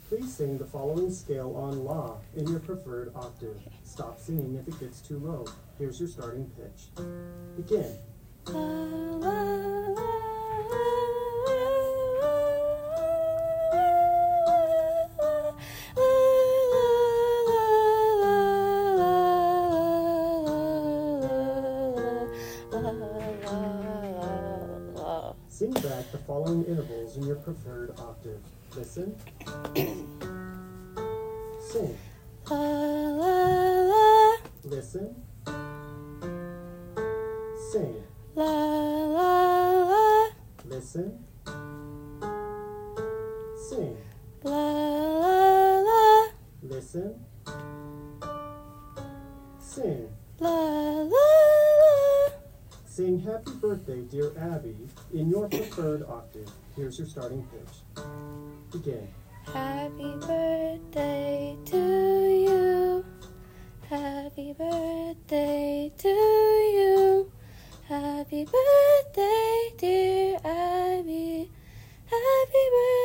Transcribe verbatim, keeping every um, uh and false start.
Please sing the following scale on La in your preferred octave. Stop singing if it gets too low. Here's your starting pitch. Begin. La, la, la, Sing back the following intervals in your preferred octave. Listen. Sing. la, la, la, Listen. Sing. la, la, la, Listen. Sing. la, la, la, Listen. Sing. la, la, la. Sing Happy Birthday, Dear Abby in your preferred octave. Here's your starting pitch. Begin. Happy birthday to you. Happy birthday to you. Happy birthday, dear Abby. Happy birthday.